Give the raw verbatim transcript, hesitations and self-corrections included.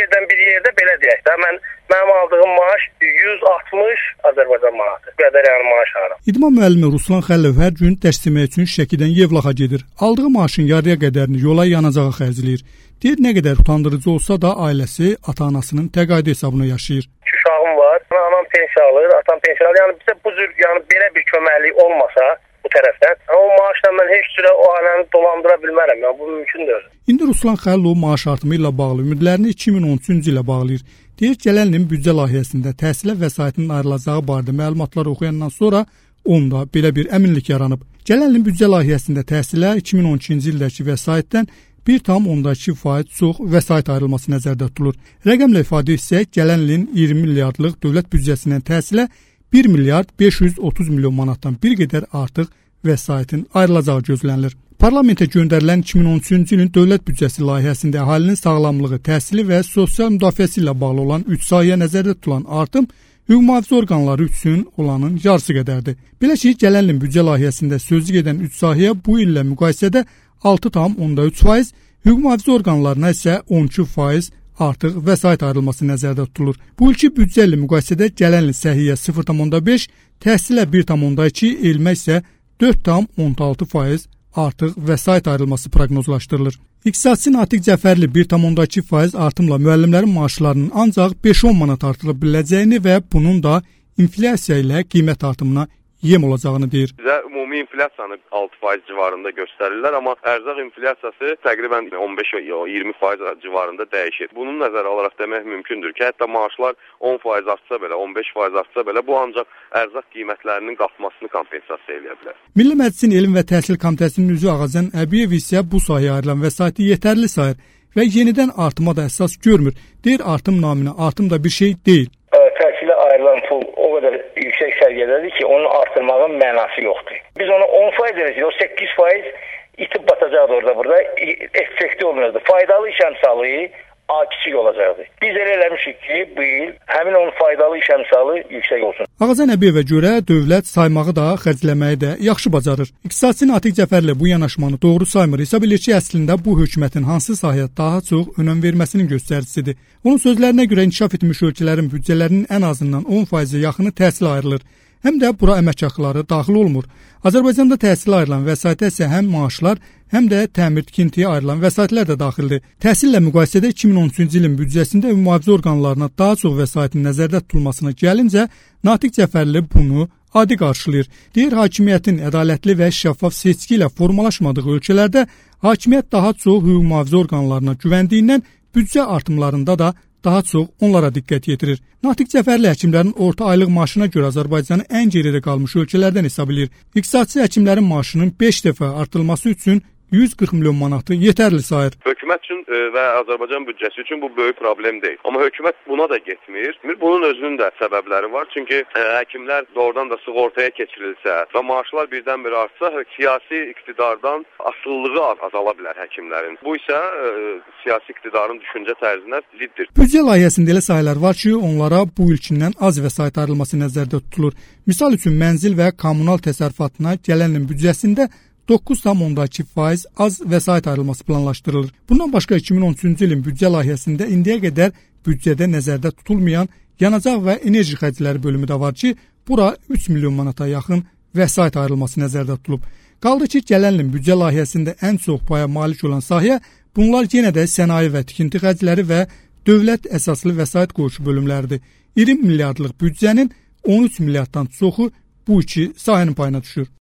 edən bir yerdə belə deyək də, mən mənim aldığım maaş yüz altmış Azərbaycan manatı. Bu qədər yəni maaş alıram. İdman müəllimi Ruslan Xəlilov hər gün dərs demək üçün Şəkidən Yevlaxa gedir. Aldığı maaşın yarıya qədərini yola yanacağa xərcləyir. Deyir, nə qədər utandırıcı olsa da ailəsi ata-anasının təqaüd hesabına yaşayır. İki uşağım var. Anam pensiya alır, atam pensiya alır. Yəni bizə bu cür, yəni belə bir köməklik olmasa bu tərəfdən, o maaşla mən heç cürə o ailəni dolandıra bilmərəm. Yəni bu mümkün deyil. İndi Ruslan Xəlilov maaş artımı ilə bağlı ümidlərini iki min on üçüncü ilə bağlayır. Deyir, gələn ilin büdcə layihəsində təhsilə vəsaitinin ayrılacağı barədə məlumatları oxuyandan sonra onda belə bir əminlik yaranıb. Gələn ilin büdcə layihəsində təhsilə iki min on ikinci ildəki vəsaitdən bir tam onda iki faiz çox vəsait ayrılması nəzərdə tutulur. Rəqəmlə ifadə etsək, gələn ilin iyirmi milyardlıq dövlət büdcəsindən təhsilə bir milyard beş yüz otuz milyon manatdan bir qədər artıq vəsaitin ayrılacağı gözlənilir. Parlamentə göndərilən iki min on üçüncü ilin dövlət büdcəsi layihəsində əhalinin sağlamlığı, təhsili və sosial müdafiəsi ilə bağlı olan üç sahəyə nəzərdə tutulan artım hüquq mühafizə orqanları üçün olanın yarısı qədərdir. Belə ki, gələn ilin büdcə layihəsində sözlük edən üç sahəyə bu illə müqayisədə altı tam onda üç faiz, hüquq mühafizə orqanlarına isə on iki faiz artıq vəsait ayrılması nəzərdə tutulur. Bu ilki büdcə ilə müqayisədə gələn il səhiyyə sıfır tam onda beş, təhsilə bir tam onda iki, elmə isə dörd tam onda altı faiz artıq vəsait ayrılması proqnozlaşdırılır. İqtisadçı Natiq Cəfərli bir tam onda iki faiz artımla müəllimlərin maaşlarının ancaq beş on manat artırıla biləcəyini və bunun da inflyasiya ilə qiymət artımına yem olacağını deyir. Bizə ümumi inflyasiyanı altı faiz civarında göstərirlər, amma ərzaq inflyasiyası təqribən on beş iyirmi faiz civarında dəyişir. Bunun nəzərə alaraq demək mümkündür ki, hətta maaşlar on faiz artsa belə, on beş faiz artsa belə, bu ancaq ərzaq qiymətlərinin qalxmasını kompensasiya edə bilər. Milli Məclisin Elm və Təhsil Komitəsinin üzvü Ağazən Əbiyev isə bu sahəyə ayrılan vəsaiti yetərli sayır və yenidən artıma da əsas görmür. Deyir, artım naminə artım da bir şey deyil. Təhsilə ayrılan pul o qədər yüksək səviyyədədir ki, onu artırmağın mənası yoxdur. Biz onu on faiz edəcək, o səkkiz faiz itib batacaqdı orada burada, effekti olmayacaqdı. Faydalı iş əmsalı A kiçik olacaqdı. Biz elə eləmişik ki, bu il həmin onun faydalı iş əmsalı yüksək olsun. Ağazən Əbiyevə görə dövlət saymağı da, xərcləməyi də yaxşı bacarır. İqtisadçı Natiq Cəfərli bu yanaşmanı doğru saymır. Hesab edir ki, əslində bu hökumətin hansı sahəyə daha çox önəm verməsinin göstəricisidir. Onun sözlərinə görə inkişaf etmiş ölkələrin büdcələrinin ən azından on faizə yaxını təhsilə ayrılır. Həm də bura əmək haqqları daxil olmur. Azərbaycanda təhsilə ayrılan vəsaitə isə həm maaşlar, həm də təmir tikintiyə ayrılan vəsaitlər də daxildir. Təhsillə müqayisədə iki min on üçüncü ilin büdcəsində ümumi mühafizə orqanlarına daha çox vəsaitin nəzərdə tutulmasına gəlincə, Natiq Cəfərli bunu adi qarşılayır. Deyir, hakimiyyətin ədalətli və şəffaf seçki ilə formalaşmadığı ölkələrdə hakimiyyət daha çox hüquq mühafizə orqanlarına güvəndiyindən büdcə artımlarında da daha çox onlara diqqət yetirir. Natiq Cəfərli həkimlərin orta aylıq maaşına görə Azərbaycanı ən geridə qalmış ölkələrdən hesab edir. İqtisadçı həkimlərin maaşının beş dəfə artırılması üçün yüz qırx milyon manatı yetərli sayır. Hökumət üçün və Azərbaycan büdcəsi üçün bu böyük problem deyil. Amma hökumət buna da getmir. Bunun özünün də səbəbləri var. Çünki ə, həkimlər doğrudan da sığortaya keçirilsə və maaşlar birdən-bir artsa, siyasi iqtidardan asılılığı azala bilər həkimlərin. Bu isə ə, siyasi iqtidarın düşüncə tərzinə ziddir. Büdcə layihəsində elə sayılar var ki, onlara bu ilkindən az vəsait ayrılması nəzərdə tutulur. Misal üçün mənzil və kommunal təsərrüfatına gələn ilin büdcəsində doqquz tam onda iki faiz az vəsait ayrılması planlaşdırılır. Bundan başqa iki min on üçüncü ilin büdcə layihəsində indiyə qədər büdcədə nəzərdə tutulmayan yanacaq və enerji xərcləri bölümü də var ki, bura üç milyon manata yaxın vəsait ayrılması nəzərdə tutulub. Qaldı ki, gələn ilin büdcə layihəsində ən çox paya malik olan sahə bunlar yenə də sənaye və tikinti xərcləri və dövlət əsaslı vəsait qoyuşu bölümləridir. iyirmi milyardlıq büdcənin on üç milyarddan çoxu bu iki sahənin payına düşür.